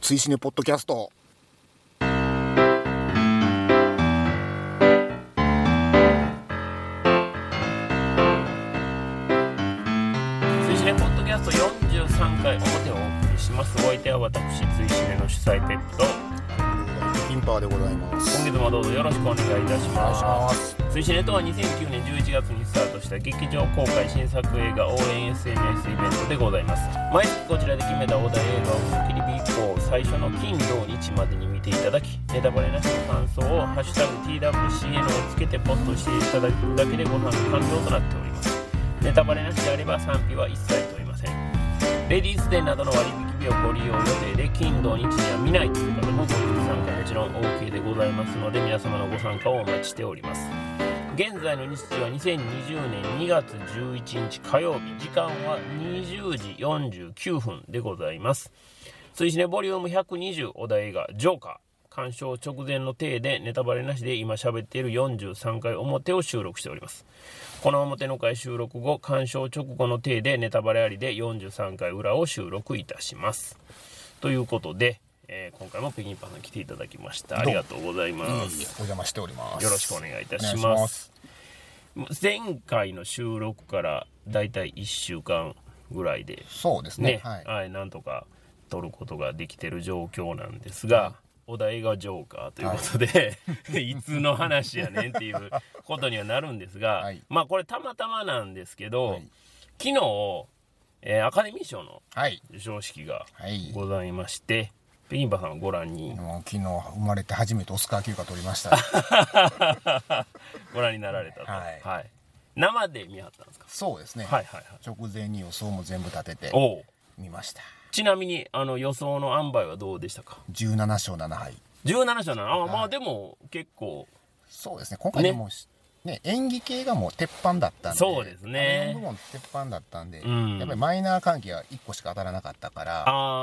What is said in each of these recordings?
追試ねポッドキャスト。 追試ねポッドキャスト43回表をお送りします。お相手は私追試ねの主催ペップとキンパーでございます。 今月もどうぞよろしくお願いいたします。 お追試ねとは2009年11月にスタートした劇場公開新作映画応援 SNS イベントでございます。毎月こちらで決めたお題映画を踏切日以降最初の金土日までに見ていただき、ネタバレなしの感想をハッシュタグ TWCN をつけてポストしていただくだけでご飯完了となっております。ネタバレなしであれば賛否は一切問いません。レディースデーなどの割引日をご利用予定で金土日には見ないという方もご参加もちろん OK でございますので、皆様のご参加をお待ちしております。現在の日時は2020年2月11日火曜日、時間は20時49分でございます。追試ねボリューム120お題映画ジョーカー鑑賞直前の体でネタバレなしで今喋っている43回表を収録しております。この表の回収録後、鑑賞直後の体でネタバレありで43回裏を収録いたします。ということで、今回も北京パンさん来ていただきました。ありがとうございます。 邪魔しております。 よろしくお願いいたします。前回の収録からだいたい1週間ぐらいで、 そうですね、 はい、なんとか撮ることができてる状況なんですが、お題がジョーカーということで、いつの話やねんっていうことにはなるんですが、まあこれたまたまなんですけど、昨日、アカデミー賞の授賞式がございまして、北京パンさんはご覧に昨日生まれて初めてオスカー級が取りましたご覧になられたと、はい、生で見はったんですか？ そうですね、直前に予想も全部立てて見ました。 ちなみに予想の塩梅はどうでしたか ？17勝7敗。 17勝7敗、まあでも結構そうですね、今回でも演技系がもう鉄板だったんで、 そうですね、 4部門鉄板だったんで、やっぱりマイナー関係は1個しか当たらなかったから、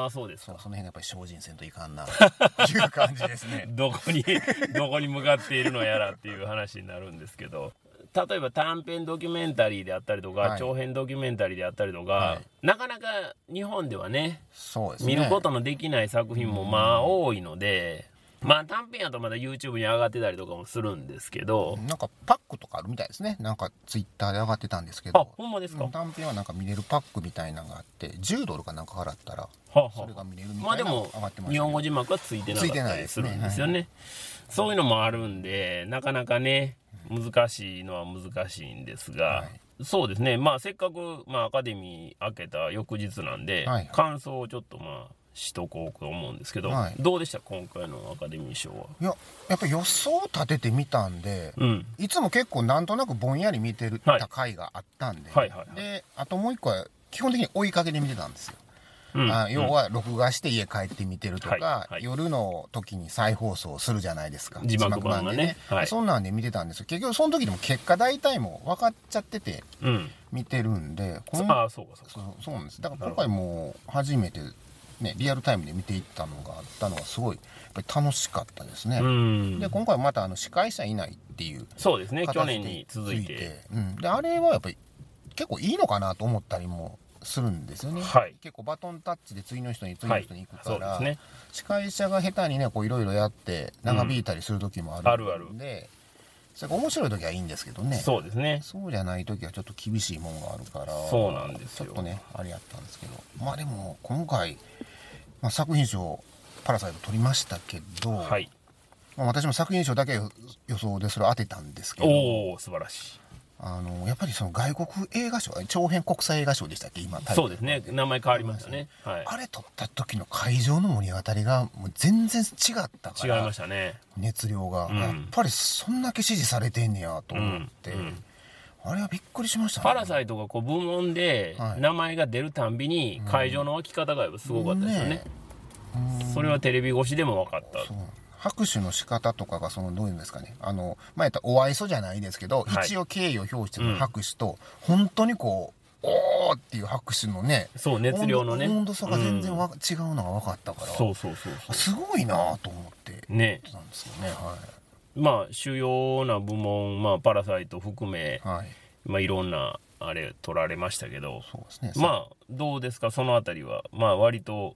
そうですか。 その辺がやっぱり精進せんといかんなという感じですねどこに向かっているのやらっていう話になるんですけど、例えば短編ドキュメンタリーであったりとか、長編ドキュメンタリーであったりとか、なかなか日本ではね、 そうですね、 見ることのできない作品もまあ多いので、まあ短編やとまだ YouTube に上がってたりとかもするんですけど、 なんかパックとかあるみたいですね。なんか Twitter で上がってたんですけど、 ほんまですか？ 短編はなんか見れるパックみたいなのがあって、10ドルかなんか払ったらそれが見れるみたいなのが上がってましたけど、 日本語字幕はついてなかったりするんですよね。そういうのもあるんで、なかなかね難しいのは難しいんですが、そうですね、まあせっかく、アカデミー開けた翌日なんで、感想をちょっとしとこうと思うんですけど、どうでした今回のアカデミー賞は？ いや、やっぱり予想を立ててみたんで、いつも結構なんとなくぼんやり見てた回があったんで、であともう一個は基本的に追いかけで見てたんですよ。要は録画して家帰って見てるとか、夜の時に再放送するじゃないですか、 字幕版がね、 そんなんで見てたんですよ。結局その時でも結果大体もう分かっちゃってて見てるんで、そうなんです。だから今回もう初めてリアルタイムで見ていったのがあったのはすごいやっぱり楽しかったですね。で今回また司会者いないっていう、 そうですね、去年に続いて、 であれはやっぱり結構いいのかなと思ったりもするんですよね。結構バトンタッチで次の人に行くから、司会者が下手にねこういろいろやって長引いたりする時もあるんで、それが面白い時はいいんですけどね。そうですね。そうじゃない時はちょっと厳しいもんがあるから、 そうなんですよ。 ちょっとねあれやったんですけど、まあでも今回、作品賞パラサイト取りましたけど、私も作品賞だけ予想でそれ当てたんですけど、 素晴らしい。 やっぱりその外国映画賞、長編国際映画賞でしたっけ今？ そうですね、名前変わりましたね。 あれ取った時の会場の盛り上がりがもう全然違ったから、 違いましたね、 熱量が、やっぱりそんだけ支持されてんねやと思って、あれはびっくりしましたね。 パラサイトがこう部門で名前が出るたんびに会場の沸き方がすごかったですよね。それはテレビ越しでも分かった。 拍手の仕方とかがどういうんですかね、前やったらお愛想じゃないですけど、一応敬意を表してる拍手と、本当にこうおーっていう拍手のね、 熱量のね温度差が全然違うのが分かったから、すごいなと思ってねたんですよね。 主要な部門、パラサイト含め、いろんなあれ取られましたけど、どうですかそのあたりは？割と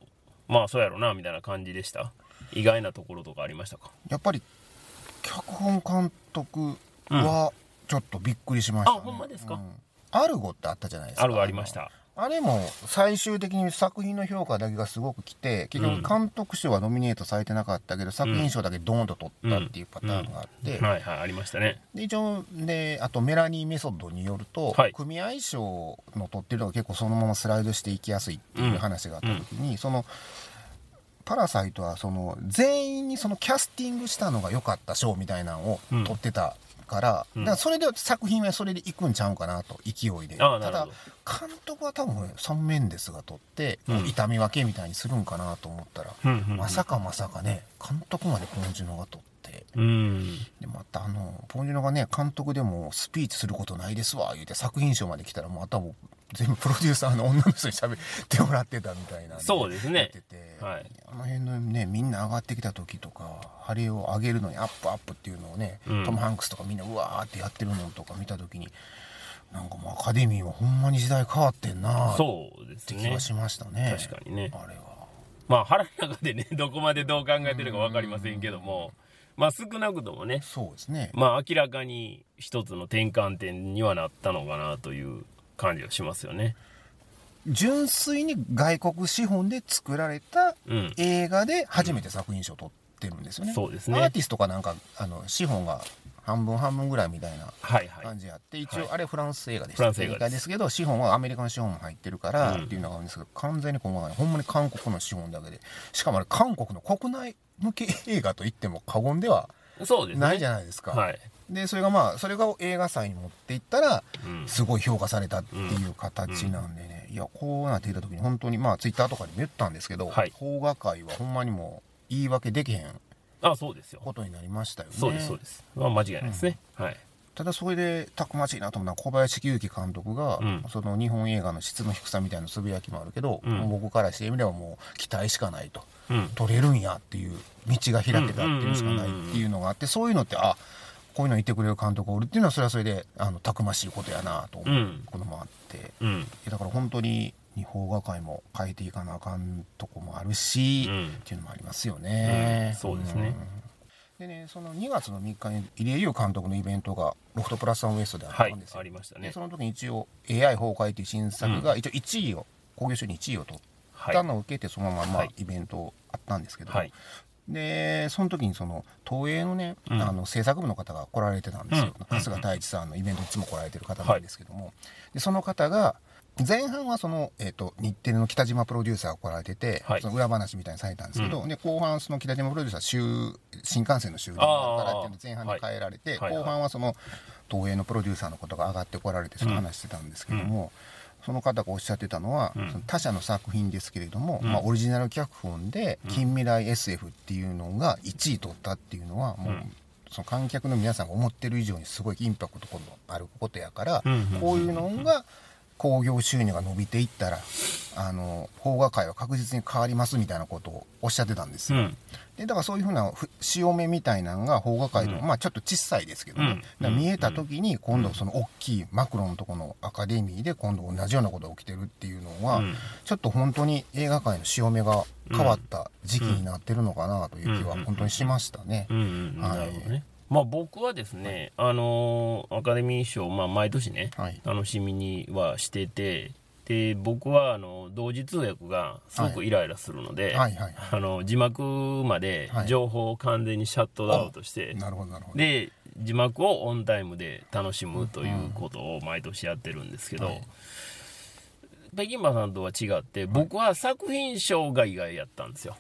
まあそうやろなみたいな感じでした？意外なところとかありましたか？ やっぱり脚本監督はちょっとびっくりしましたね。 あ、ほんまですか？ アルゴってあったじゃないですか。 アルゴありました。 あれも最終的に作品の評価だけがすごく来て、結局監督賞はノミネートされてなかったけど、作品賞だけドーンと取ったっていうパターンがあって、 はいはい、ありましたね。 で一応で、あとメラニーメソッドによると、 はい、 組合賞の取ってるのが結構そのままスライドしていきやすいっていう話があった時に、そのパラサイトはその全員にそのキャスティングしたのが良かった賞みたいなのを取ってたから、だからそれで作品はそれでいくんちゃうかなと、勢いで。ただ監督は多分サン・メンデスが取って、痛み分けみたいにするんかなと思ったら、まさかね、監督までポンジュノが取って、でまたポンジュノがね、監督でもスピーチすることないですわ言うて作品賞まで来たら、もうあとはもう全部プロデューサーの女の人に喋ってもらってたみたいな。 そうですね。 はい、あの辺のね、みんな上がってきた時とか、ハリを上げるのにアップアップっていうのをね、トム・ハンクスとかみんなうわーってやってるのとか見た時に、なんかもうアカデミーはほんまに時代変わってんなって気がしましたね。 確かにね。 あれはまあ腹の中でね、どこまでどう考えてるか分かりませんけども、まあ少なくともね、 そうですね。 まあ明らかに一つの転換点にはなったのかなという感じがしますよね。 純粋に外国資本で作られた映画で初めて作品賞を取ってるんですよね。 そうですね。 アーティストかなんか資本が半分半分ぐらいみたいな感じあって、一応あれフランス映画でした。映画ですけど、資本はアメリカの資本も入ってるからっていうのがあるんですけど、完全に今回ほんまに韓国の資本だけで、しかもあれ韓国の国内向け映画といっても過言ではないじゃないですか。 はい。 でそれが映画祭に持っていったらすごい評価されたっていう形なんでね、いやこうなっていた時に本当にツイッターとかでも言ったんですけど、邦画界はほんまにもう言い訳できへんことになりましたよね。 そうですそうです。間違いないですね。はい。 ただそれでたくましいなと思うのは、小林喜之監督が、その日本映画の質の低さみたいなつぶやきもあるけど、僕からしてみればもう期待しかないと、撮れるんやっていう道が開けたっていうしかないっていうのがあって、そういうのってこういうの言ってくれる監督がおるっていうのはそれはそれでたくましいことやなと思うこともあって、だから本当に日本画界も変えていかなあかんとこもあるし、っていうのもありますよね。 そうですね。 でね、その2月の3日に入江優監督のイベントがロフトプラスワンウエストであったんですよ。 ありましたね。 でその時に一応 AI 崩壊という新作が一応1位を興行収入1位を取ったのを受けて、そのままイベントあったんですけど、でその時にその東映のね、制作部の方が来られてたんですよ。春日太一さんのイベントいつも来られてる方なんですけども、でその方が前半はその、日テレの北島プロデューサーが来られてて、その裏話みたいにされたんですけど、で後半その北島プロデューサー新幹線の終電からっていうの前半で変えられて、後半はその東映のプロデューサーのことが上がってこられてその話してたんですけども、その方がおっしゃってたのは、その他社の作品ですけれども、オリジナル脚本で近未来 SF っていうのが1位取ったっていうのはもう、その観客の皆さんが思ってる以上にすごいインパクトのあることやから、こういうのが興行収入が伸びていったら邦画界は確実に変わりますみたいなことをおっしゃってたんですよ。でだからそういうふうな潮目みたいなのが邦画界の、ちょっと小さいですけどね、見えた時に今度その大きいマクロンのとこのアカデミーで今度同じようなことが起きてるっていうのは、ちょっと本当に映画界の潮目が変わった時期になってるのかなという気は本当にしましたね。 僕はですね、アカデミー賞、毎年ね、楽しみにはしてて、で僕は同時通訳がすごくイライラするので、字幕まで情報を完全にシャットアウトして、で字幕をオンタイムで楽しむということを毎年やってるんですけど、北京馬さんとは違って僕は作品賞が意外やったんですよ。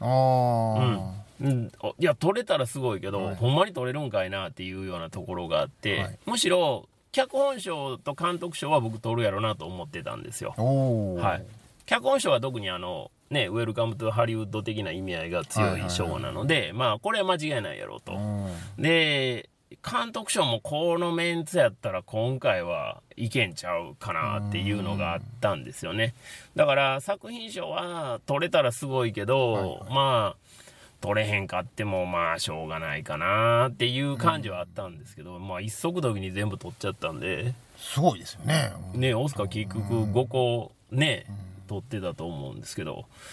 いや撮れたらすごいけど、ほんまに撮れるんかいなっていうようなところがあって、むしろ脚本賞と監督賞は僕撮るやろなと思ってたんですよ。脚本賞は特にウェルカムトゥハリウッド的な意味合いが強い賞なので、これは間違いないやろうと。で監督賞もこのメンツやったら今回はいけんちゃうかなっていうのがあったんですよね。だから作品賞は取れたらすごいけど、取れへんかってもしょうがないかなっていう感じはあったんですけど、一足時に全部取っちゃったんですごいですよね。 オスカー結局5個ね取ってたと思うんですけど、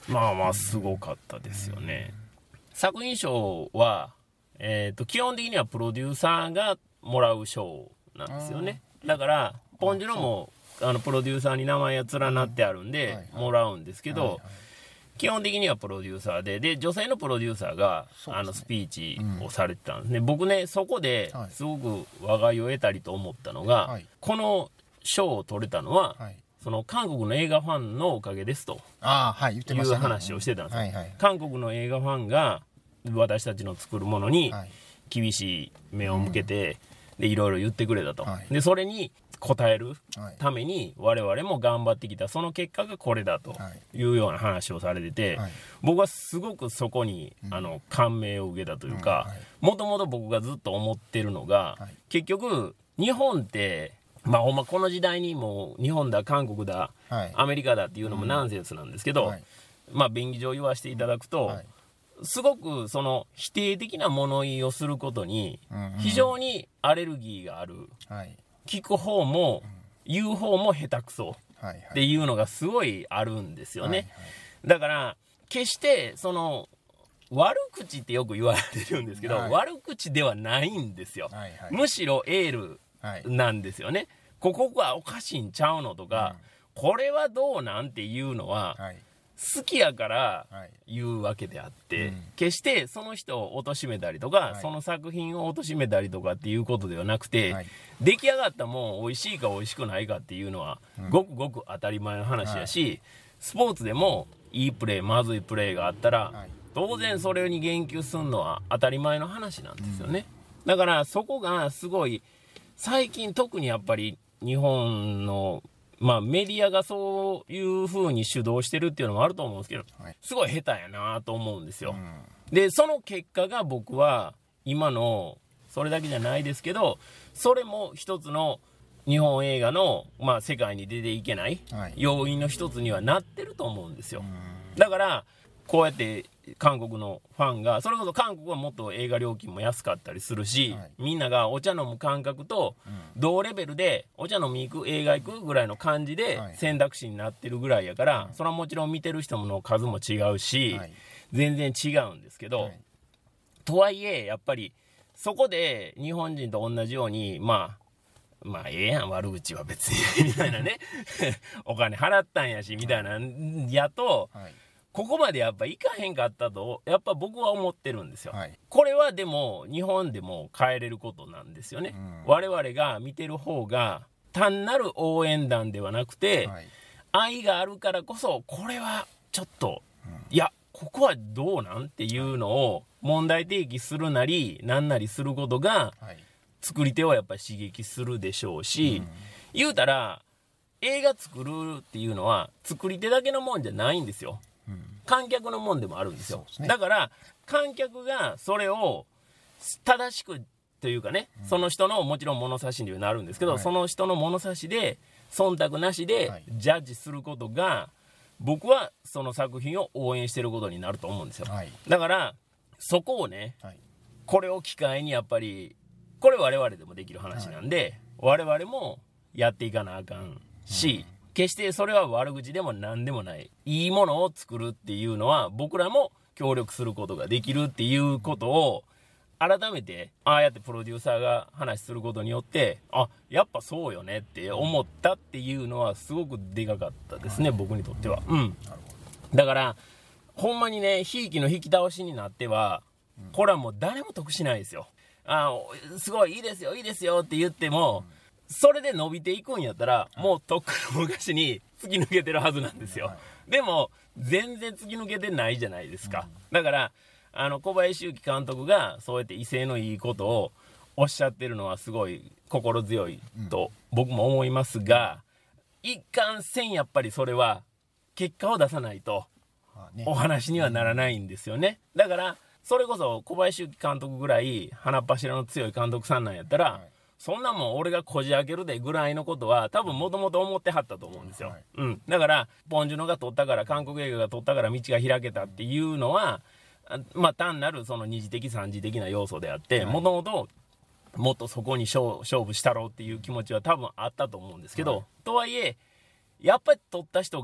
まあすごかったですよね。作品賞は、基本的にはプロデューサーがもらう賞なんですよね。だからポンジュノもプロデューサーに名前が連なってあるんでもらうんですけど、基本的にはプロデューサーで女性のプロデューサーがスピーチをされてたんですね。僕ねそこですごく話題を得たりと思ったのが、この賞を取れたのは、その韓国の映画ファンのおかげですという話をしてたんですよ。韓国の映画ファンが私たちの作るものに厳しい目を向けて、でいろいろ言ってくれたと、でそれに応えるために我々も頑張ってきた、その結果がこれだというような話をされてて、僕はすごくそこに感銘を受けたというか、もともと僕がずっと思ってるのが、結局日本ってほんまこの時代にもう日本だ韓国だ、アメリカだっていうのもナンセンスなんですけど、便宜上言わせていただくと、すごくその否定的な物言いをすることに非常にアレルギーがある、聞く方も言う方も下手くそっていうのがすごいあるんですよね。だから決してその悪口ってよく言われてるんですけど、悪口ではないんですよ。むしろエールなんですよね。ここはおかしいんちゃうのとか、これはどうなんていうのは好きやから言うわけであって、決してその人を貶めたりとか、その作品を貶めたりとかっていうことではなくて、出来上がったもん美味しいか美味しくないかっていうのはごくごく当たり前の話やし、スポーツでもいいプレーまずいプレーがあったら、当然それに言及するのは当たり前の話なんですよね。だからそこがすごい最近特にやっぱり日本のメディアがそういう風に主導してるっていうのもあると思うんですけど、すごい下手やなと思うんですよ。でその結果が僕は今のそれだけじゃないですけど、それも一つの日本映画の世界に出ていけない要因の一つにはなってると思うんですよ。だからこうやって韓国のファンが、それこそ韓国はもっと映画料金も安かったりするし、みんながお茶飲む感覚と同レベルでお茶飲み行く映画行くぐらいの感じで選択肢になってるぐらいやから、それはもちろん見てる人の数も違うし、全然違うんですけど、とはいえやっぱりそこで日本人と同じようにええやん悪口は別にみたいなねお金払ったんやしみたいなやと、ここまでやっぱいかへんかったとやっぱ僕は思ってるんですよ。これはでも日本でも変えれることなんですよね。我々が見てる方が単なる応援団ではなくて、愛があるからこそこれはちょっと、いやここはどうなんっていうのを問題提起するなりなんなりすることが、作り手はやっぱり刺激するでしょうし、言うたら映画作るっていうのは作り手だけのもんじゃないんですよ。観客のもんでもあるんですよ。だから観客がそれを正しくというかね、その人のもちろん物差しにはなるんですけど、その人の物差しで忖度なしでジャッジすることが、僕はその作品を応援してることになると思うんですよ。だからそこをね、これを機会にやっぱりこれ我々でもできる話なんで、我々もやっていかなあかんし、決してそれは悪口でも何でもない、いいものを作るっていうのは僕らも協力することができるっていうことを改めてああやってプロデューサーが話することによって、やっぱそうよねって思ったっていうのはすごくでかかったですね、僕にとっては。だからほんまにね、ひいきの引き倒しになってはこれはもう誰も得しないですよ。すごいいいですよいいですよって言っても、それで伸びていくんやったら、もうとっくの昔に突き抜けてるはずなんですよ。でも全然突き抜けてないじゃないですか。だから小林幸監督がそうやって威勢のいいことをおっしゃってるのはすごい心強いと僕も思いますが、一貫せんやっぱりそれは結果を出さないとお話にはならないんですよね。だからそれこそ小林幸監督ぐらい鼻っ柱の強い監督さんなんやったら、そんなもん俺がこじ開けるでぐらいのことは多分もともと思ってはったと思うんですよ。だからポンジュノが撮ったから、韓国映画が撮ったから道が開けたっていうのは単なるその二次的三次的な要素であって、もともともっとそこに勝負したろうっていう気持ちは多分あったと思うんですけど、とはいえやっぱり撮った人が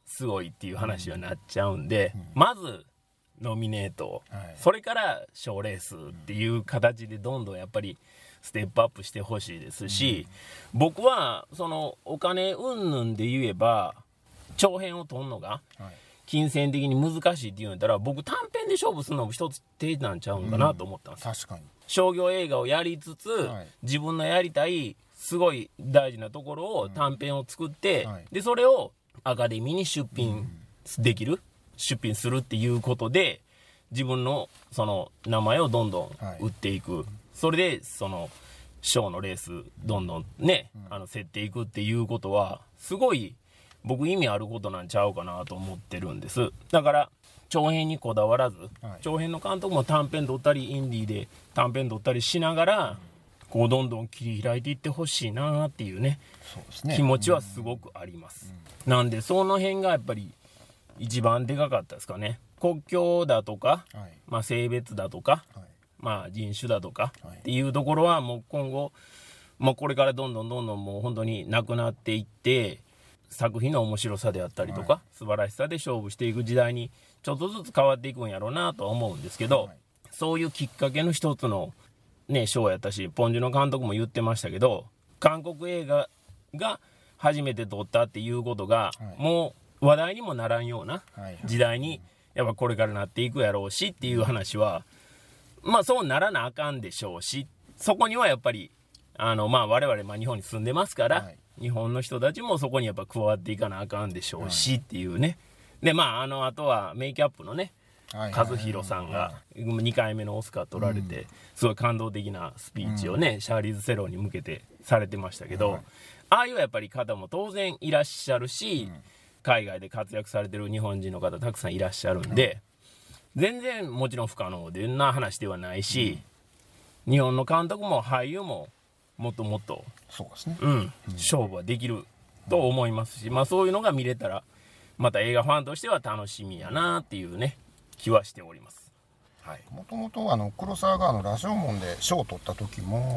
すごいっていう話になっちゃうんで、まずノミネート、それから賞レースっていう形でどんどんやっぱりステップアップしてほしいですし、僕はそのお金云々で言えば長編を取るのが金銭的に難しいって言うんだったら、僕短編で勝負するのも一つ手なんちゃうんかなと思ったんです。 確かに商業映画をやりつつ、自分のやりたいすごい大事なところを短編を作って、でそれをアカデミーに出品できる、出品するっていうことで自分のその名前をどんどん売っていく、それでその賞のレースどんどんね、競っていくっていうことはすごい僕意味あることなんちゃうかなと思ってるんです。だから長編にこだわらず、長編の監督も短編撮ったりインディーで短編撮ったりしながら、こうどんどん切り開いていってほしいなっていうね、気持ちはすごくあります。なんでその辺がやっぱり一番でかかったですかね。国境だとか、性別だとか、人種だとかっていうところはもう今後、これからどんどんもう本当になくなっていって、作品の面白さであったりとか、素晴らしさで勝負していく時代にちょっとずつ変わっていくんやろうなとは思うんですけど、そういうきっかけの一つのね賞やったし、ポン・ジュノ監督も言ってましたけど、韓国映画が初めて撮ったっていうことが、もう話題にもならんような時代にやっぱこれからなっていくやろうしっていう話は、そうならなあかんでしょうし、そこにはやっぱり我々日本に住んでますから、日本の人たちもそこにやっぱ加わっていかなあかんでしょうしっていうね。であとはメイキャップのね和弘さんが2回目のオスカー取られて、すごい感動的なスピーチをね、シャーリーズ・セロンに向けてされてましたけど、ああいうやっぱり方も当然いらっしゃるし、海外で活躍されてる日本人の方たくさんいらっしゃるんで、全然もちろん不可能でな話ではないし、日本の監督も俳優ももっともっとそうですね、 勝負はできると思いますし、そういうのが見れたらまた映画ファンとしては楽しみやなっていうね気はしております。 もともと黒沢が羅生門で賞を取った時も、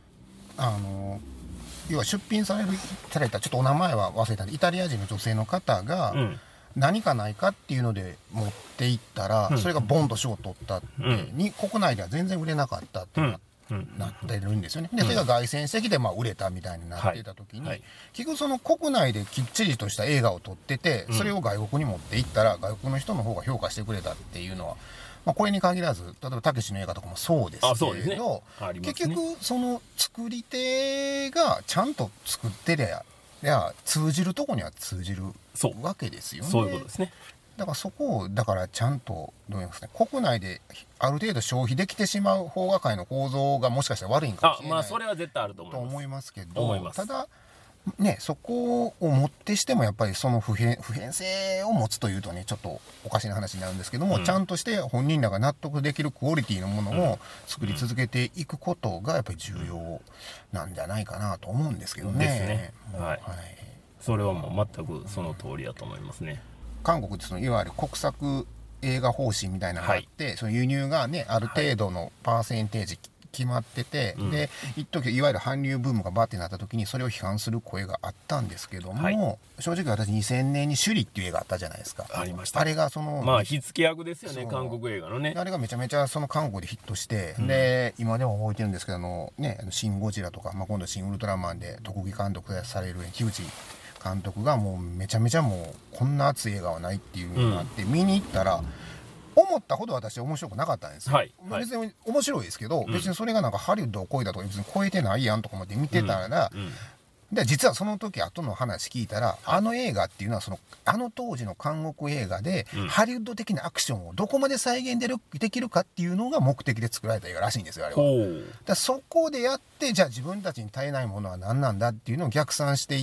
要は出品されたちょっとお名前は忘れたんで、イタリア人の女性の方が、何かないかっていうので持っていったら、それがボンと賞を取ったって、国内では全然売れなかったってなってるんですよね。でそれが凱旋してきて売れたみたいになっていた時に、結局その国内できっちりとした映画を撮ってて、それを外国に持っていったら外国の人の方が評価してくれたっていうのは、これに限らず例えばたけしの映画とかもそうですけれど、結局その作り手がちゃんと作ってりゃ通じるとこには通じるわけですよね。 そういうことですね。 だからそこをちゃんとどう言いますか、国内である程度消費できてしまう邦画界の構造がもしかしたら悪いんかもしれない、 それは絶対あると思いますけど、ただね、そこをもってしてもやっぱりその普遍性を持つというとねちょっとおかしな話になるんですけども、ちゃんとして本人らが納得できるクオリティのものを作り続けていくことがやっぱり重要なんじゃないかなと思うんですけどね。 ですね。それはもう全くその通りだと思いますね。 韓国っていわゆる国策映画方針みたいなのがあって、その輸入がねある程度のパーセンテージ決まってて、で一時いわゆる韓流ブームがバッてなった時にそれを批判する声があったんですけども、正直私2000年に首里っていう映画あったじゃないですか。 ありました。 あれがその火付け役ですよね、韓国映画のね。 あれがめちゃめちゃその韓国でヒットして、で今でも覚えてるんですけどシン・ゴジラとか、今度シン・ウルトラマンで特技監督される樋口監督がもうめちゃめちゃもうこんな熱い映画はないっていうのがあって、見に行ったら思ったほど私は面白くなかったんですよ。別に面白いですけど、別にそれがなんかハリウッドを超えたとか別に超えてないやんとかまで見てたら、で実はその時後の話聞いたら、あの映画っていうのはあの当時の韓国映画で、ハリウッド的なアクションをどこまで再現できるかっていうのが目的で作られた映画らしいんですよ、あれは。だそこでやって、じゃあ自分たちに足りないものは何なんだっていうのを逆算していって、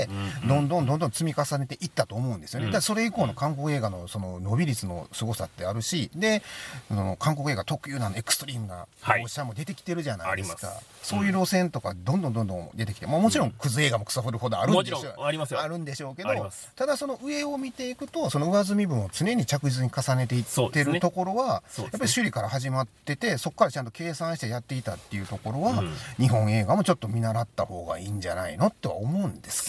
どんどん積み重ねていったと思うんですよね。だからそれ以降の韓国映画のその伸び率の凄さってあるし、で韓国映画特有なエクストリームな描写も出てきてるじゃないですか。そういう路線とかどんどん出てきて、もちろんクズ映画もクソフルほどあるんでしょう、あるんでしょうけど、ただその上を見ていくとその上積み分を常に着実に重ねていってるところは、やっぱり首里から始まってて、そこからちゃんと計算してやっていたっていうところは、日本映画もちょっと見習った方がいいんじゃないのっては思うんですけ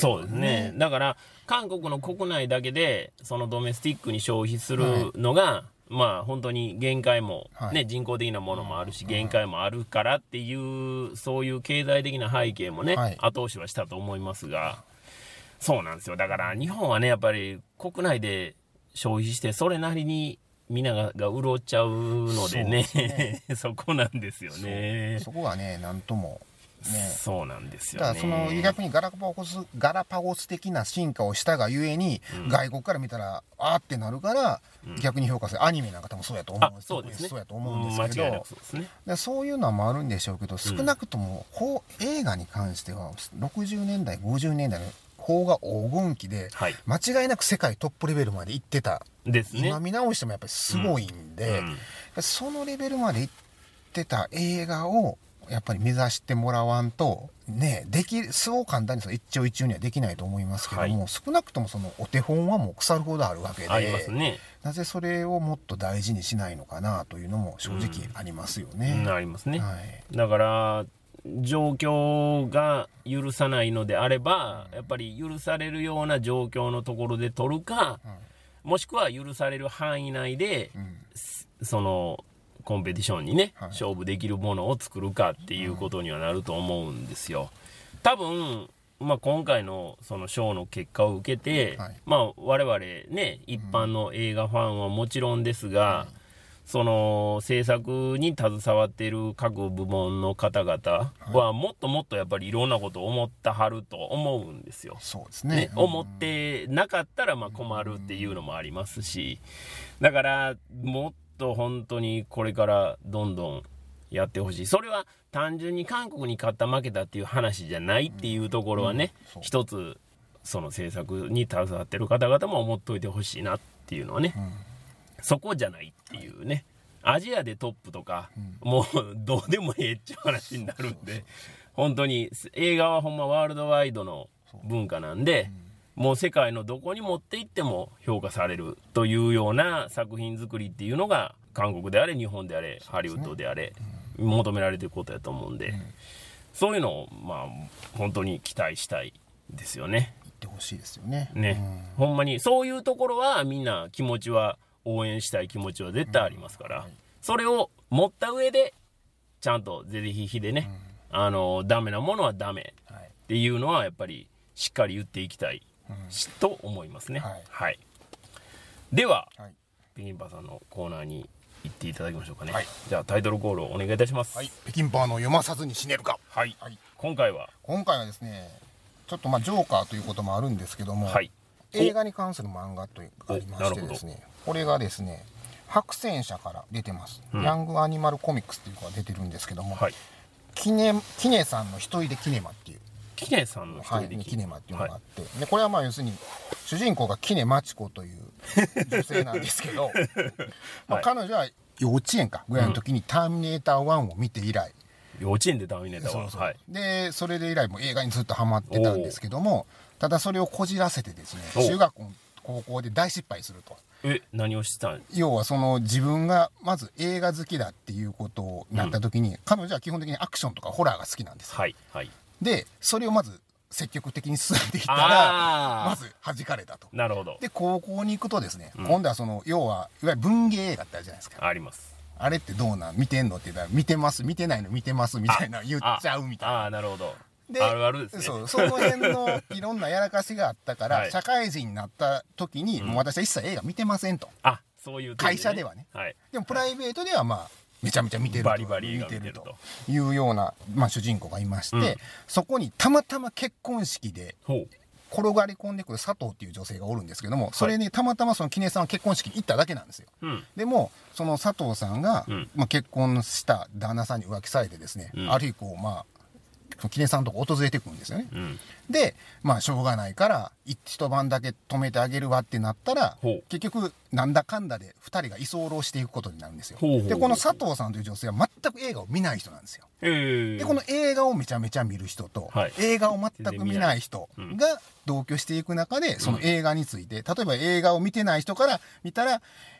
どね。 そうですね。だから韓国の国内だけでそのドメスティックに消費するのが、まあ本当に限界もね、人工的なものもあるし限界もあるからっていうそういう経済的な背景もね、後押しはしたと思いますが、そうなんですよ。だから日本はねやっぱり国内で消費してそれなりにみんなが潤っちゃうのでね、そこなんですよね。 そこがねなんともね、 そうなんですよね。 だからその逆にガラパゴス的な進化をしたがゆえに、外国から見たらあーってなるから、逆に評価するアニメなんか多分そうやと思う。 そうですね。 そうやと思うんですけど、 間違いなくそうですね。 でそういうのもあるんでしょうけど、少なくとも、映画に関しては60年代50年代の邦画黄金期で、間違いなく世界トップレベルまで行ってたですね。 今見直してもやっぱりすごいんで、そのレベルまで行ってた映画をやっぱり目指してもらわんとね、そう簡単に一朝一夕にはできないと思いますけども、少なくともそのお手本はもう腐るほどあるわけで、 ありますね。 なぜそれをもっと大事にしないのかなというのも正直ありますよね。 ありますね。だから状況が許さないのであれば、やっぱり許されるような状況のところで撮るか、もしくは許される範囲内で、そのコンペティションにね、勝負できるものを作るかっていうことにはなると思うんですよ。多分、今回のその賞の結果を受けて、我々ね一般の映画ファンはもちろんですが、その制作に携わっている各部門の方々はもっともっとやっぱりいろんなことを思ったはると思うんですよ。 そうですね。 思ってなかったら困るっていうのもありますし、だからもっと本当にこれからどんどんやってほしい。それは単純に韓国に勝った負けたっていう話じゃないっていうところはね、一つその制作に携わってる方々も思っといてほしいなっていうのはね、そこじゃないっていうね、アジアでトップとか、もうどうでもええっていう話になるんで、本当に映画はほんまワールドワイドの文化なんで、もう世界のどこに持って行っても評価されるというような作品作りっていうのが韓国であれ日本であれハリウッドであれ求められてることやと思うんで、そういうのを本当に期待したいですよね。 言ってほしいですよね。 ほんまにそういうところはみんな気持ちは応援したい気持ちは絶対ありますから、それを持った上でちゃんと是々非々でね、ダメなものはダメっていうのはやっぱりしっかり言っていきたいと思いますね。では、北京パーさんのコーナーに行っていただきましょうかね。じゃあタイトルコールをお願いいたします。 北京パーの読まさずに死ねるか。 今回はですね、ちょっとジョーカーということもあるんですけども、映画に関する漫画というがありましてですね、これがですね白戦車から出てます、ヤングアニマルコミックスっていうのが出てるんですけども、キネさんの一人でキネマっていうキネさんの一人でキネマっていうのがあって、でこれは要するに主人公がキネマチコという女性なんですけど彼女は幼稚園かぐらいの時にターミネーター1を見て以来、 幼稚園でターミネーター1、 でそれで以来も映画にずっとハマってたんですけども、ただそれをこじらせてですね、中学校高校で大失敗すると。 何をしたん？ 要はその自分がまず映画好きだっていうことになった時に、彼女は基本的にアクションとかホラーが好きなんですよ。でそれをまず積極的に進んでいったらまず弾かれたと。 なるほど。 で高校に行くとですね、今度はその要はいわゆる文芸映画ってあるじゃないですか。 あります。 あれってどうなん見てんのって言ったら見てます見てないの見てますみたいな言っちゃうみたいな。 なるほど。 であるあるですね。 その辺のいろんなやらかしがあったから社会人になった時にもう私は一切映画見てませんと。 そういう会社ではね。でもプライベートではめちゃめちゃ見てるバリバリ映画見てるというような主人公がいまして、そこにたまたま結婚式で転がり込んでくる佐藤っていう女性がおるんですけども、それにたまたまそのキネさんは結婚式に行っただけなんですよ。でもその佐藤さんが結婚した旦那さんに浮気されてですね、ある日キネさんのとこ訪れてくるんですよね。でしょうがないから一晩だけ泊めてあげるわってなったら、結局なんだかんだで2人が居候していくことになるんですよ。でこの佐藤さんという女性は全く映画を見ない人なんですよ。でこの映画をめちゃめちゃ見る人と、映画を全く見ない人が同居していく中で、その映画について、例えば映画を見てない人から見たら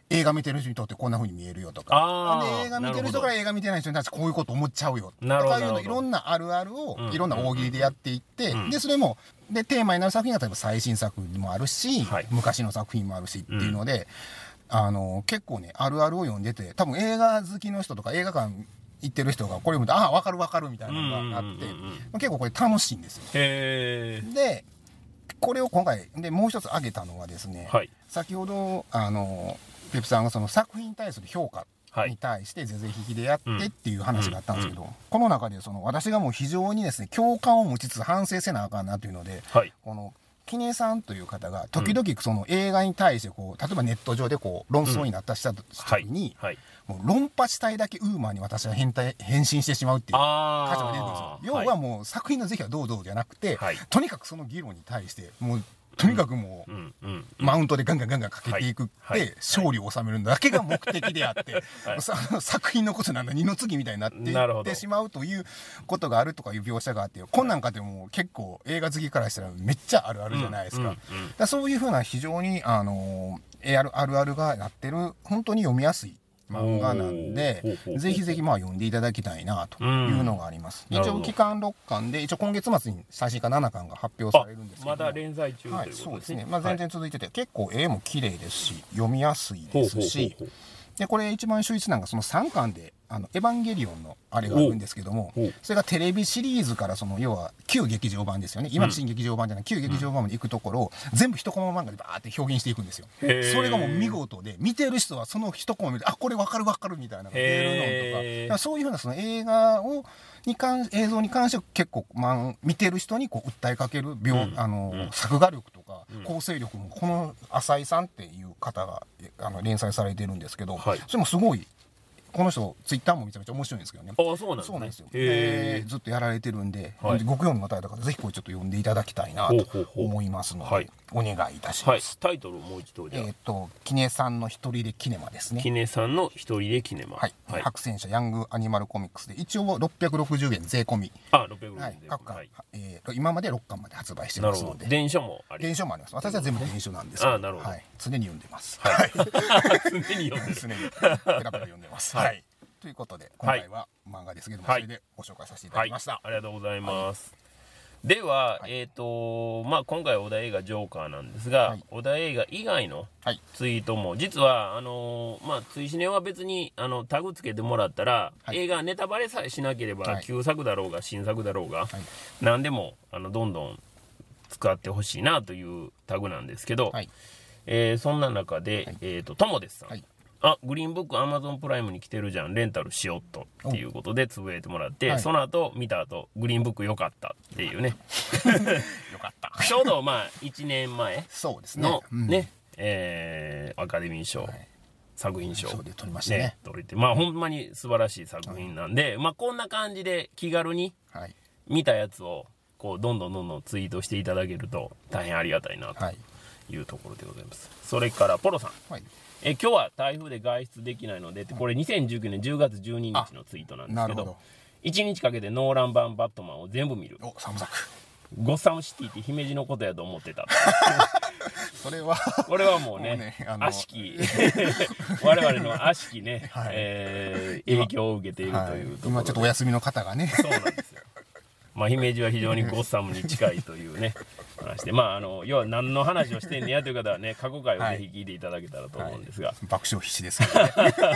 映画見てる人にとってこんな風に見えるよとか、で映画見てる人から映画見てない人に対してこういうこと思っちゃうよとかいうのいろんなあるあるをいろんな大喜利でやっていって、でそれもでテーマになる作品が例えば最新作もあるし、昔の作品もあるしっていうので、結構ねあるあるを読んでて、多分映画好きの人とか映画館行ってる人がこれ見てああ分かる分かるみたいなのがあって、結構これ楽しいんですよ。でこれを今回でもう一つ挙げたのはですね、先ほどペプさんがその作品に対する評価に対して是々非々でやってっていう話があったんですけど、この中で私がもう非常にですね共感を持ちつつ反省せなあかんなというので、このキネさんという方が時々その映画に対してこう例えばネット上でこう論争になった時に、もう論破したいだけウーマンに私は変身してしまうっていう箇所が出てくるんですよ。要はもう作品の是非はどうぞじゃなくて、とにかくその議論に対してもうとにかくもうマウントでガンガンかけていくって勝利を収めるだけが目的であって作品のことなんだ二の次みたいになっていってしまうということがあるとかいう描写があって、こんなんかでも結構映画好きからしたらめっちゃあるあるじゃないですか。そういうふうな非常にあるあるがなってる本当に読みやすい漫画なんで、ぜひぜひ読んでいただきたいなというのがあります。一応期間6巻で一応今月末に最新刊7巻が発表されるんですけど、 まだ連載中ということですね。 そうですね。全然続いてて、結構絵も綺麗ですし読みやすいですし、でこれ一番秀逸なのがその3巻でエヴァンゲリオンのあれがあるんですけども、それがテレビシリーズから要は旧劇場版ですよね。今の新劇場版じゃない旧劇場版まで行くところを全部一コマ漫画でバーって表現していくんですよ。それがもう見事で、見てる人はその一コマ見てこれ分かる分かるみたいなのが出るのとか、そういうふうなその映画映像に関して結構見てる人にこう訴えかける作画力とか構成力もこの浅井さんっていう方が連載されてるんですけど、それもすごいこの人ツイッターもめちゃめちゃ面白いんですけどね。 そうなんですよ。 ずっとやられてるんで、ご興味持たれた方ぜひこれちょっと読んでいただきたいなと思いますのでお願いいたします。 タイトルをもう一度。 キネさんの一人でキネマですね。 キネさんの一人でキネマ。 白戦車ヤングアニマルコミックスで一応660円税込み。 660円。 各巻今まで6巻まで発売してますので。 電書もあります。 電書もあります。私は全部電書なんですけど、 なるほど。 常に読んでます。 常に読んでる。 常にペラペラ読んでます。ということで今回は漫画ですけども、それでご紹介させていただきました。 ありがとうございます。では今回お題映画ジョーカーなんですが、お題映画以外のツイートも実は追試ねは別にタグつけてもらったら、映画ネタバレさえしなければ旧作だろうが新作だろうが何でもどんどん使ってほしいなというタグなんですけど、そんな中でともですさん、グリーンブック Amazon プライムに来てるじゃん、レンタルしよっとっていうことでつぶやいてもらって、その後見た後グリーンブック良かったっていうねよかったちょうど1年前のアカデミー賞、作品賞で取りましたね。 取れてほんまに素晴らしい作品なんで、こんな感じで気軽に見たやつをこうどんどんツイートしていただけると大変ありがたいなというところでございます。それからポロさん、今日は台風で外出できないので、これ2019年10月12日のツイートなんですけど、1日かけてノーラン版バットマンを全部見る。 寒作ゴッサムシティって姫路のことやと思ってたこれはもうね悪しき我々の悪しきね、影響を受けているというところで、 今ちょっとお休みの方がねそうなんですよ。姫路は非常にゴッサムに近いというね話で、要は何の話をしてんねやという方はね過去回をぜひ聞いていただけたらと思うんですが、 爆笑必至ですからね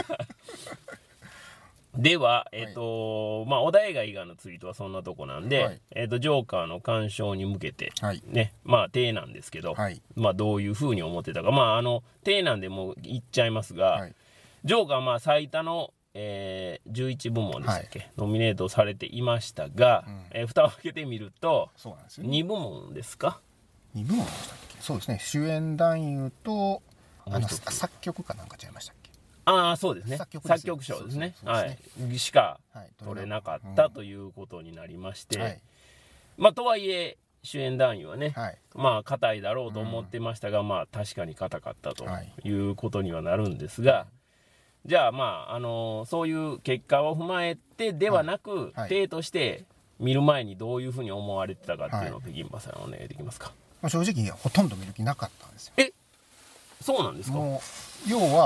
では、お題映画以外のツイートはそんなとこなんで、ジョーカーの鑑賞に向けて、ね、体なんですけど、どういうふうに思ってたか、体なんでもう言っちゃいますが、ジョーカーは最多の、11部門でしたっけ、ノミネートされていましたが、蓋を開けてみると、2部門ですか ？2部門でしたっけ？そうですね、主演男優と作曲かなんかちゃいましたっけ？ そうですね、作曲賞ですね、しか取れなかったということになりまして、とはいえ主演男優はね、硬いだろうと思ってましたが、確かに硬かったということにはなるんですが、じゃあそういう結果を踏まえてではなく、体として見る前にどういうふうに思われてたかっていうのを北京馬さんお願いできますか？ 正直ほとんど見る気なかったんですよ。 そうなんですか？ もう要は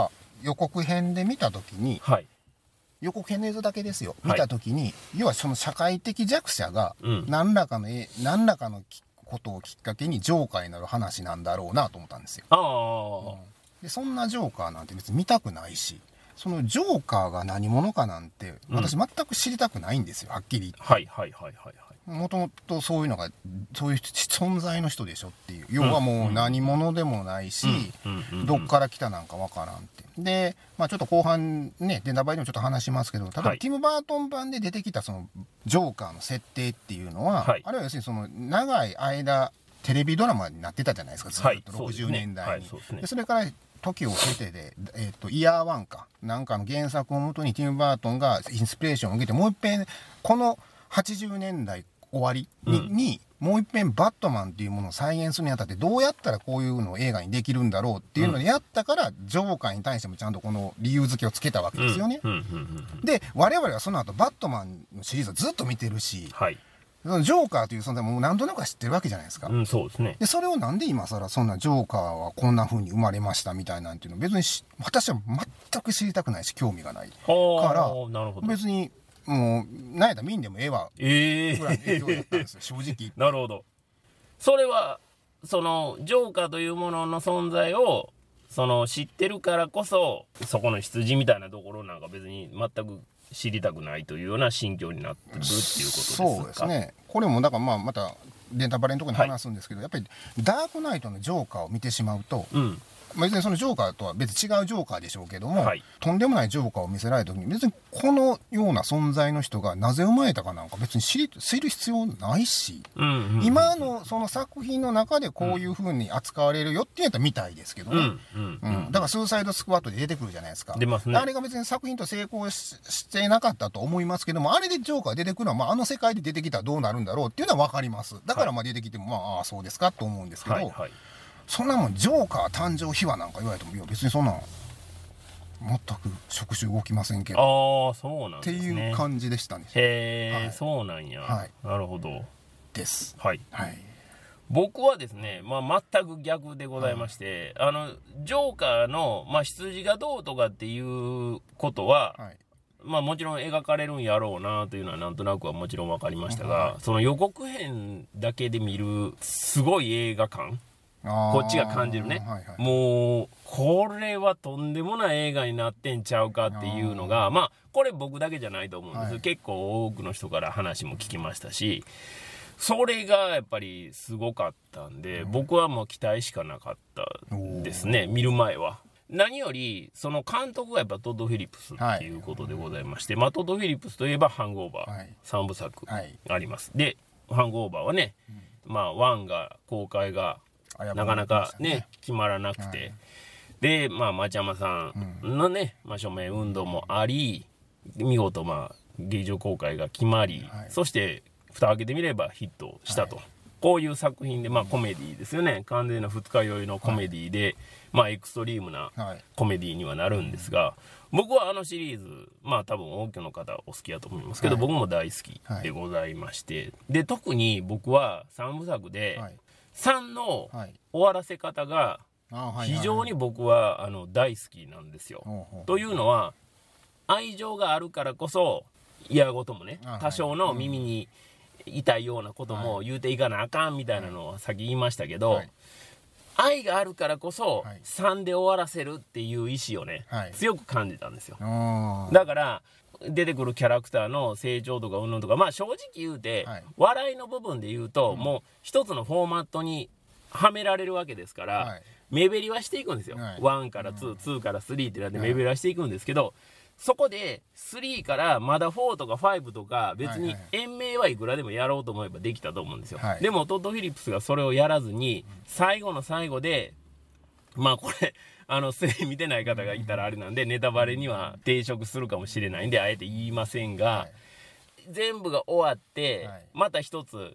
予告編で見た時に、 はい、 予告編の映像だけですよ、見た時に、要はその社会的弱者が何らかのことをきっかけにジョーカーになる話なんだろうなと思ったんですよ。でそんなジョーカーなんて別に見たくないし、そのジョーカーが何者かなんて私全く知りたくないんですよ、はっきり言って。もともとそういうのがそういう存在の人でしょっていう、要はもう何者でもないし、どっから来たなんかわからんって。で、ちょっと後半ねネタバレでもちょっと話しますけど、例えばティム・バートン版で出てきたそのジョーカーの設定っていうのは、あれは要するにその長い間テレビドラマになってたじゃないですか、ずっと60年代に。でそれから時を経てで、イヤーワンかなんかの原作をもとにティム・バートンがインスピレーションを受けて、もう一遍この80年代終わりに、もう一遍バットマンっていうものを再現するにあたってどうやったらこういうのを映画にできるんだろうっていうのをやったから、ジョーカーに対してもちゃんとこの理由付けをつけたわけですよね。で我々はその後バットマンのシリーズをずっと見てるし、ジョーカーという存在も何となくは知ってるわけじゃないですか。 そうですね。 でそれをなんで今更そんなジョーカーはこんな風に生まれましたみたいなんていうの別に私は全く知りたくないし興味がないから別にもう何やったら見んでもええわぐらいの影響だったんですよ正直。 なるほど。それはそのジョーカーというものの存在をその知ってるからこそ、そこの羊みたいなところなんか別に全く知りたくないというような心境になってるっていうことですか。 そうですね。これもだからまたネタバレのところに話すんですけど、やっぱりダークナイトのジョーカーを見てしまうと、別にそのジョーカーとは別に違うジョーカーでしょうけども、とんでもないジョーカーを見せられた時に別にこのような存在の人がなぜ生まれたかなんか別に知る必要ないし、今のその作品の中でこういう風に扱われるよって言ったら見たいですけどね。だからスーサイドスクワットで出てくるじゃないですか。 出ますね。 あれが別に作品と成功してなかったと思いますけども、あれでジョーカー出てくるのはあの世界で出てきたらどうなるんだろうっていうのは分かります。だから出てきてもああそうですかと思うんですけど、そんなもんジョーカー誕生秘話なんか言われてもいや別にそんなん全く触手動きませんけど、 そうなんですねっていう感じでしたね。 そうなんや。なるほどです。 僕はですね、全く逆でございまして、ジョーカーの、羊がどうとかっていうことは、もちろん描かれるんやろうなというのはなんとなくはもちろん分かりましたが、その予告編だけで見るすごい映画感、こっちが感じるね、もうこれはとんでもない映画になってんちゃうかっていうのがこれ僕だけじゃないと思うんです、結構多くの人から話も聞きましたし、それがやっぱりすごかったんで、僕はもう期待しかなかったですね、見る前は。何よりその監督がやっぱトッド・フィリップスっていうことでございまして、トッド・フィリップスといえばハングオーバー3部作あります。でハングオーバーはね、1が公開がなかなかね決まらなくて、で町山さんのね署名運動もあり、見事劇場公開が決まり、そして蓋を開けてみればヒットしたと、こういう作品でコメディですよね。完全な二日酔いのコメディで、エクストリームなコメディにはなるんですが、僕はシリーズ多分多くの方お好きだと思いますけど、僕も大好きでございまして、で特に僕は3部作で、3の終わらせ方が非常に僕は大好きなんですよ。というのは愛情があるからこそ嫌ごともね、多少の耳に痛いようなことも言うていかなあかんみたいなのをさっき言いましたけど、愛があるからこそ3で終わらせるっていう意思をね、強く感じたんですよ。だから出てくるキャラクターの成長とかうんぬんとか、正直言うて、笑いの部分で言うと、もう一つのフォーマットにはめられるわけですから、目減りはしていくんですよ。1から2、2から3ってなって目減りはしていくんですけど、そこで3からまだ4とか5とか別に延命はいくらでもやろうと思えばできたと思うんですよ。でもトッド・フィリップスがそれをやらずに、最後の最後でこれ見てない方がいたらあれなんでネタバレには抵触するかもしれないんであえて言いませんが、全部が終わってまた一つ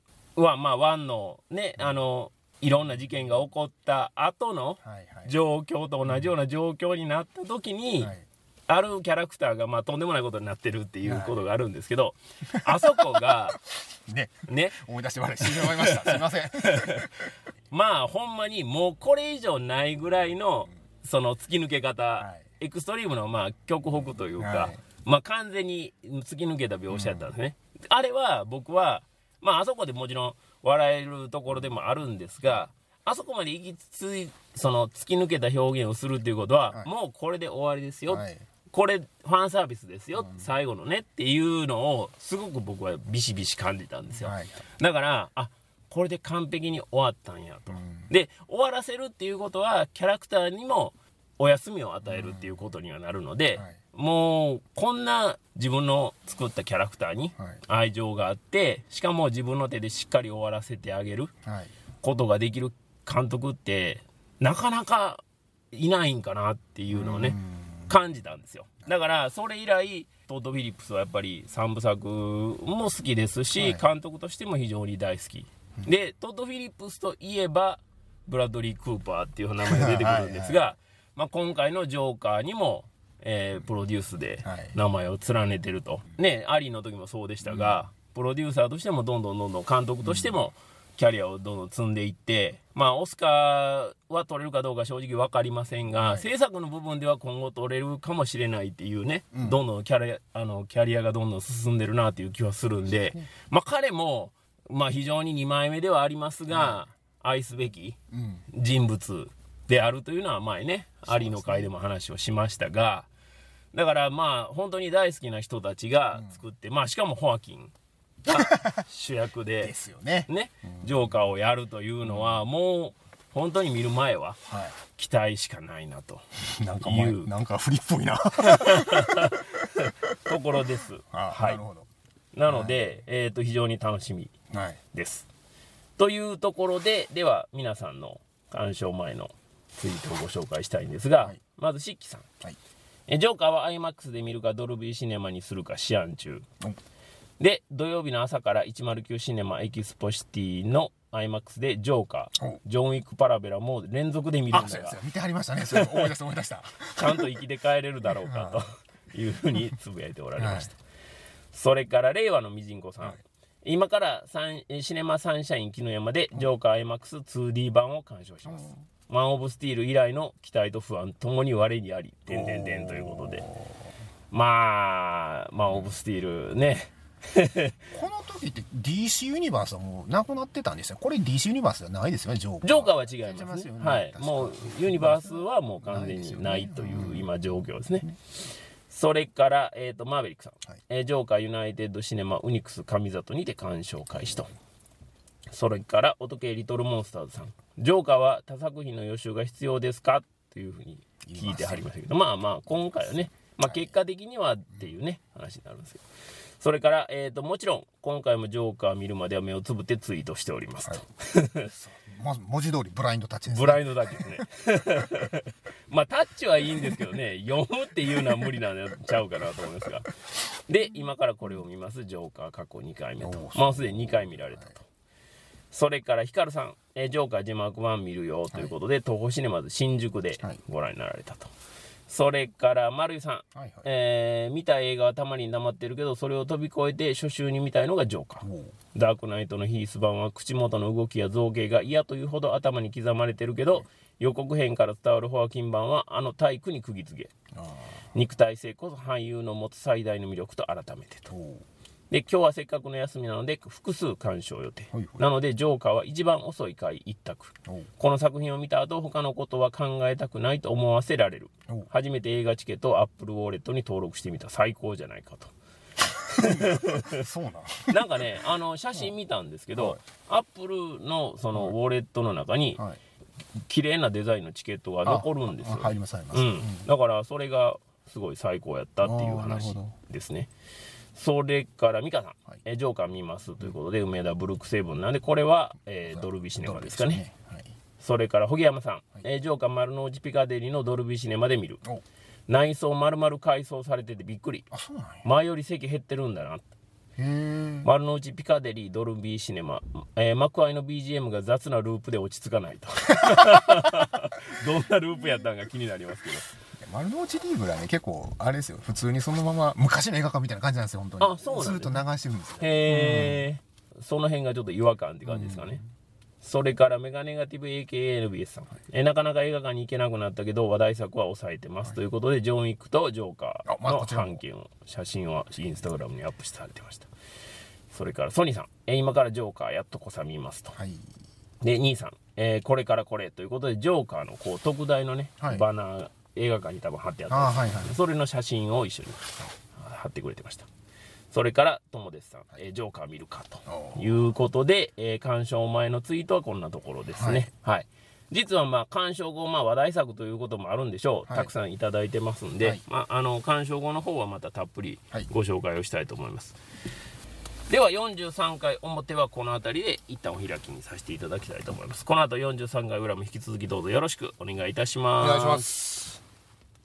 1のねいろんな事件が起こった後の状況と同じような状況になった時に、あるキャラクターがとんでもないことになってるっていうことがあるんですけど、あそこがね思い出して思いましたすいませんほんまにもうこれ以上ないぐらいのその突き抜け方エクストリームのまあ極北というか、 はい、 まあ完全に突き抜けた描写だったんですね、あれは僕はまああそこでもちろん笑えるところでもあるんですが、あそこまでその突き抜けた表現をするっていうことは、もうこれで終わりですよ、これファンサービスですよ、最後のねっていうのをすごく僕はビシビシ感じたんですよ、だからこれで完璧に終わったんやと、で終わらせるっていうことはキャラクターにもお休みを与えるっていうことにはなるので、もうこんな自分の作ったキャラクターに愛情があって、しかも自分の手でしっかり終わらせてあげることができる監督ってなかなかいないんかなっていうのをね感じたんですよ。だからそれ以来トッド・フィリップスはやっぱり3部作も好きですし、監督としても非常に大好きで、トッド・フィリップスといえばブラッドリー・クーパーっていう名前が出てくるんですがまあ今回のジョーカーにもプロデュースで名前を連ねてると、ね、アリーの時もそうでしたが、プロデューサーとしてもどんどん監督としてもキャリアをどんどん積んでいって、まあオスカーは取れるかどうか正直分かりませんが、制作の部分では今後取れるかもしれないっていうね、どんどんキャリアがどんどん進んでるなっていう気はするんで、まあ彼もまあ非常に2枚目ではありますが、愛すべき人物であるというのは前ねアリの回でも話をしましたが、だからまあ本当に大好きな人たちが作って、まあしかもホアキンが主役でですよね、 ジョーカーをやるというのはもう本当に見る前は期待しかないなというなんかフリっぽいなところです。なるほど。なので、非常に楽しみです、というところで、では皆さんの鑑賞前のツイートをご紹介したいんですが、まずシッキさん、ジョーカーは IMAX で見るかドルビーシネマにするか思案中で、土曜日の朝から109シネマエキスポシティの IMAX でジョーカー、ジョン・ウィック・パラベラも連続で見るんだが、 見てはりましたね、それ思い出したちゃんと生きて帰れるだろうかというふうにつぶやいておられました、それから令和のミジンコさん、今からシネマサンシャイン木の山でジョーカー IMAX2D 版を鑑賞します。マン・オブ・スティール以来の期待と不安ともに我にありということで、まあマン・オブ・スティールねこの時って DC ユニバースはもうなくなってたんですよ。これ DC ユニバースじゃないですよね。ジョーカーは違いますね。もうユニバースはもう完全にないという今状況ですね。それから、マーベリックさん、ジョーカーユナイテッドシネマウニクス上里にて鑑賞開始と。それから音系リトルモンスターズさん、ジョーカーは他作品の予習が必要ですかというふうに聞いてはりましたけど、まあ今回はね、結果的にはっていうね話になるんですけど、それから、もちろん今回もジョーカー見るまでは目をつぶってツイートしておりますと、 文字通りブラインドタッチですね。 ブラインドタッチですねまあタッチはいいんですけどね、読むっていうのは無理なんちゃうかなと思いますが、で今からこれを見ます。ジョーカー過去2回目と、もうすでに2回見られたと。それからヒカルさん、ジョーカー字幕版見るよということで、東宝シネマズ新宿でご覧になられたと。それから丸井さん、見た映画はたまに黙ってるけど、それを飛び越えて初週に見たいのがジョーカー。ダークナイトのヒース版は口元の動きや造形が嫌というほど頭に刻まれてるけど、予告編から伝わるホアキン版はあの体育に釘付け、肉体性こそ俳優の持つ最大の魅力と改めてと。で今日はせっかくの休みなので複数鑑賞予定、なのでジョーカーは一番遅い回一択。この作品を見た後他のことは考えたくないと思わせられる。初めて映画チケットを Apple ウォレットに登録してみた。最高じゃないかとそうなんかね、写真見たんですけど、Apple のそのウォレットの中に綺麗なデザインのチケットが残るんですよ。 入ります。 だからそれがすごい最高やったっていう話ですね。それからミカさん、ジョーカー見ますということで、梅田ブルックセブンなんでこれは、ドルビーシネマですかね。それからホギヤマさん、ジョーカー丸の内ピカデリーのドルビーシネマで見る。内装丸々改装されててびっくり。前より席減ってるんだな。丸の内ピカデリードルビーシネマ、幕間の BGM が雑なループで落ち着かないとどんなループやったんか気になりますけど、 丸の内リーグはね結構あれですよ、普通にそのまま昔の映画館みたいな感じなんですよ。本当にそうなんです、 ずっと流してるんですよ。 その辺がちょっと違和感って感じですかね。 それからメガネガティブ AKANBS さん、なかなか映画館に行けなくなったけど話題作は抑えてます、ということでジョン・ウィックとジョーカーの半券を写真をインスタグラムにアップされてました。それからソニーさん、今からジョーカーやっとこさ見ますと、で兄さん、これからこれということでジョーカーのこう特大のね、バナー映画館に多分貼ってあったんですけど、それの写真を一緒に貼ってくれてました。それから友ですさん、ジョーカー見るかということで、鑑賞前のツイートはこんなところですね。実は鑑賞後、話題作ということもあるんでしょう、たくさんいただいてますんで、鑑賞後の方はまたたっぷりご紹介をしたいと思います。では43回表はこの辺りで一旦お開きにさせていただきたいと思います。この後43回裏も引き続きどうぞよろしくお願いいたします。 お願いします。